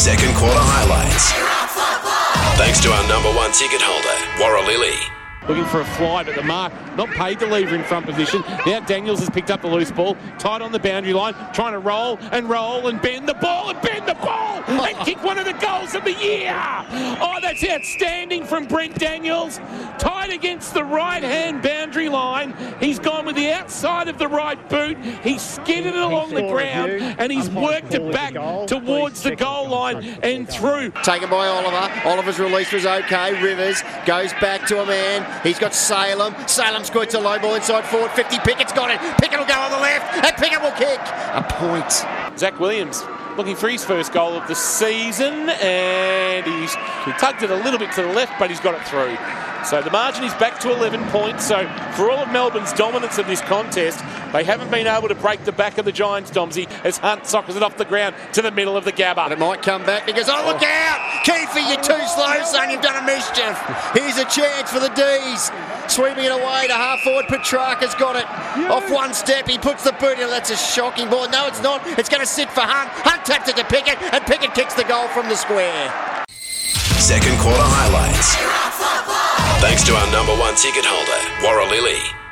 Second quarter highlights. Thanks to our number one ticket holder, Warralili. Looking for a fly, but the mark not paid the lever in front position. Now Daniels has picked up the loose ball, tight on the boundary line, trying to roll and bend the ball and kick one of the goals of the year. Oh, that's outstanding from Brent Daniels. Tight against the right-hand boundary line. He's gone with the outside of the right boot. He's skidded it along the ground and he's worked it back towards the goal line and through. Taken by Oliver. Oliver's release was okay. Rivers goes back to a man. He's got Salem. Salem squirts a low ball inside forward. 50. Pickett's got it. Pickett will go on the left and Pickett will kick. A point. Zach Williams looking for his first goal of the season, and he tugged it a little bit to the left, but he's got it through. So the margin is back to 11 points. So for all of Melbourne's dominance of this contest, they haven't been able to break the back of the Giants, Domsey, as Hunt sockers it off the ground to the middle of the Gabba. And it might come back because, look out! Kiefer, you're too slow, son. You've done a mischief. Here's a chance for the D's. Sweeping it away to half forward. Petrarca's got it. Off one step, he puts the boot in. That's a shocking ball. No, it's not. It's going to sit for Hunt. Hunt taps it to Pickett, and Pickett kicks the goal from the square. Second quarter highlights. Thanks to our number one ticket holder, Warralili.